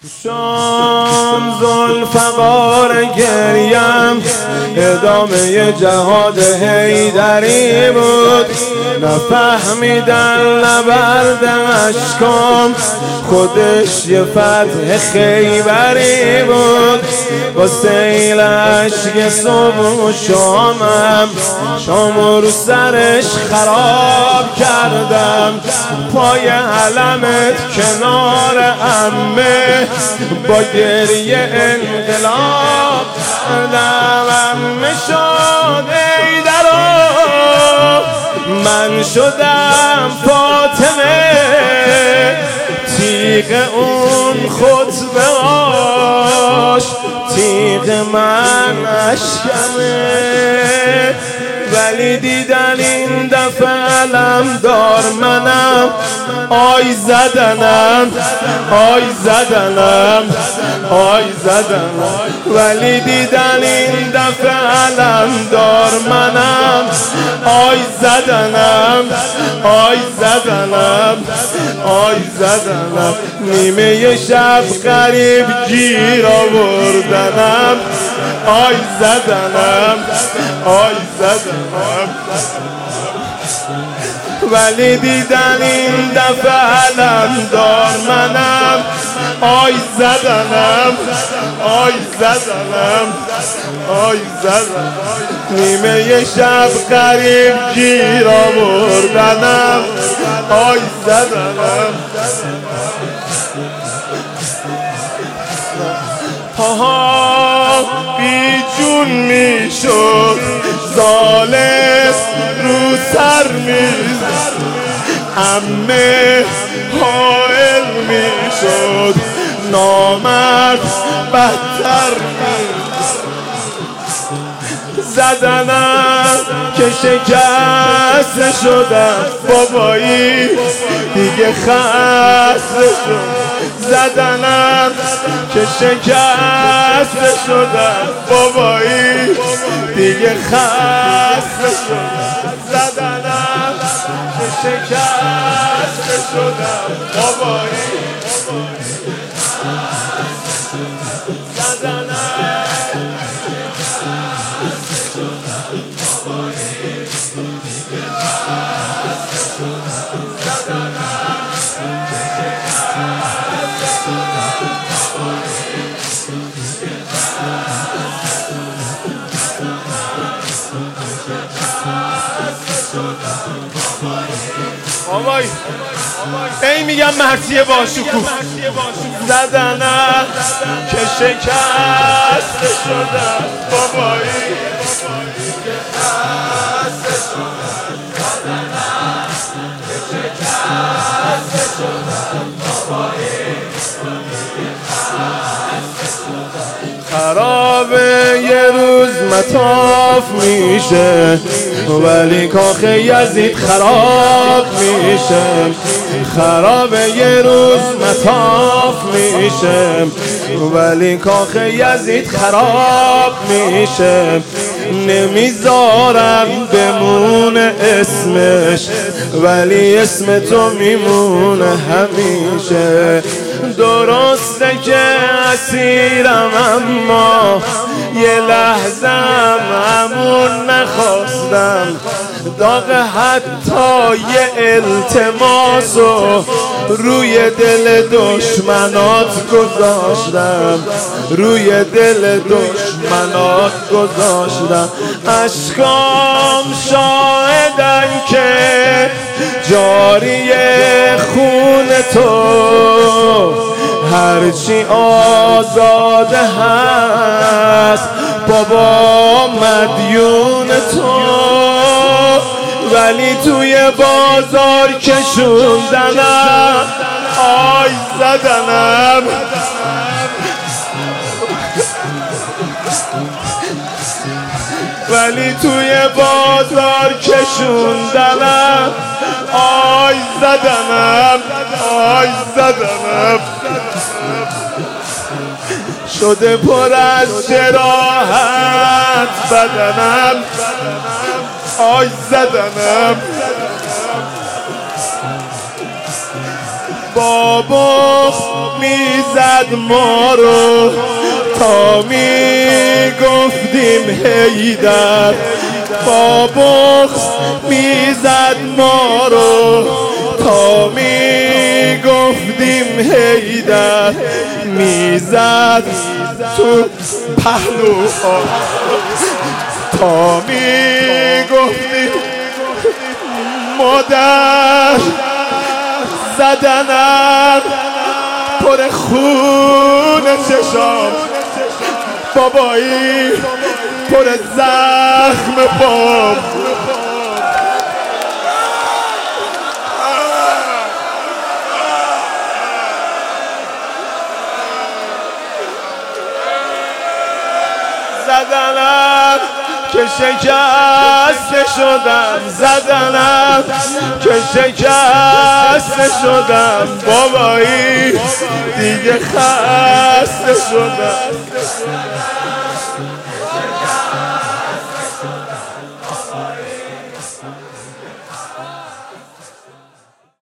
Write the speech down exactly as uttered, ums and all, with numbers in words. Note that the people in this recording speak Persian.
شام ذوالفقار گریم ادامه جهاد حیدری بود. نفهمیدن نبرد اشکام خودش یه فتح خیبری بود. با سیل اشک صبح و شامم شام رو سرش خراب کردم. پای علمت کنار عمه با گریه انقلاب کردم. عمه شد حیدرا من شدم فاطمه. تیغ اون خطبه هاش تیغ من اشکمه. ولی دیدن این دفعه علم دار منم آی زدنم آی زدنم آی زدنم. ولی دیدن این دفعه علم دار منم آی زدنم آی زدنم آی زدنم. نیمه شب غریب گیر آوردنم آی زدنم آی زدنم. ولی دیدن این دفعه علم دار منم آی زدنم آی زدنم آی زدنم. نیمه شب غریب گیر آوردنم آی زدنم. پاها بی جون می شد زالس رو سر می عمه حائل می شد نامرد بدتر می زدنم که شکست شدم بابایی دیگه خسته شد. زدنم که شکست شدم بابایی دیگه خسته شدم. زدنم که شکست شدم بابایی زدنم آوای ای میگم مرسیه با شکوه. زدنم که شکست شدم بابایی خرابه یه روز مطاف میشه ولی کاخ یزید خراب میشه. خرابه یه روز مطاف میشه ولی کاخ یزید خراب میشه. نمیذارم بمونه اسمش ولی اسم تو میمونه همیشه. درسته که اسیرم اما یه لحظم همون نخواستم. داغ حتی یه التماسو روی دل دشمنات گذاشتم روی دل دشمنات گذاشتم. اشکام شاهدن که جاری خون تو هرچی آزاده هست بابا مدیون تو. ولی توی بازار کشوندنم آی زدنم ولی توی بازار کشوندنم آی زدنم آی زدنم. شده پر از جراحت بدنم آی زدنم با بغض میزد ما رو تا میگفتیم حیدر، با بغض میزد ما رو تا میگفتیم حیدر، میزد تو پهلوها تا میگفتیم مادر، زدنم پر خون چشام، بابایی پر زخم پام، زدنم که شکسته شدم، زدنم که شکسته شدم، بابایی دیگه خسته شدم.